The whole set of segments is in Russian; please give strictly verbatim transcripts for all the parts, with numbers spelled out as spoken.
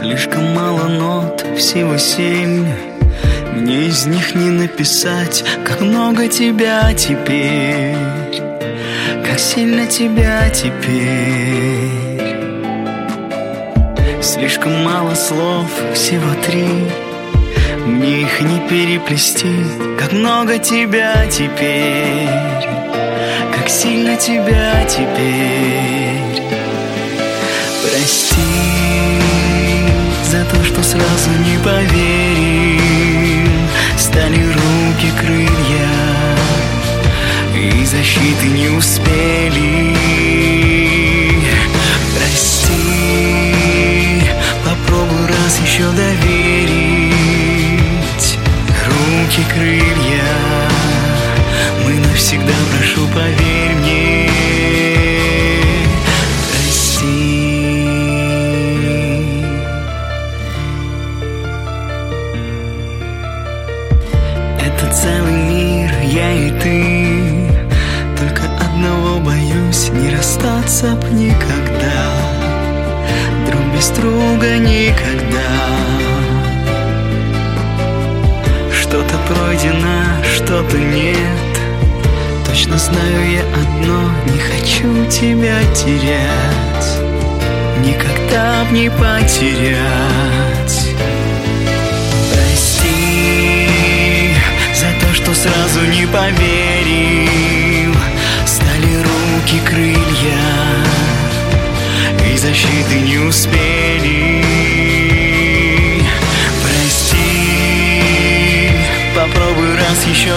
Слишком мало нот, всего семь. Мне из них не написать, как много тебя теперь, как сильно тебя теперь. Слишком мало слов, всего три. Мне их не переплести, как много тебя теперь, как сильно тебя теперь. Прости за то, что сразу не поверил. Стали руки крылья, и защиты не успели. Прости, попробуй раз еще доверить. Руки крылья, мы навсегда, прошу, поверь мне. Целый мир, я и ты. Только одного боюсь, не расстаться б никогда, друг без друга никогда. Что-то пройдено, что-то нет. Точно знаю я одно: не хочу тебя терять, никогда б не потерять. Что сразу не поверил. Стали руки крылья, и защиты не успели. Прости, попробуй раз еще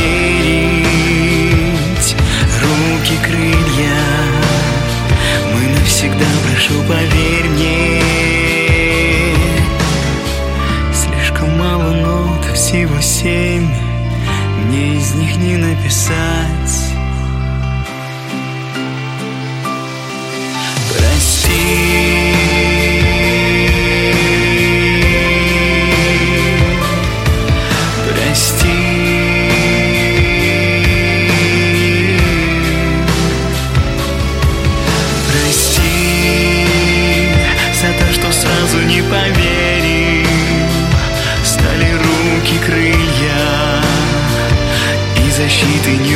доверить. Руки крылья, мы навсегда, прошу, поверь мне. Слишком мало нот, всего семь. Мне из них не написать. Прости. Прости. Прости за то, что сразу не поверил. Стали руки крылья, защиты не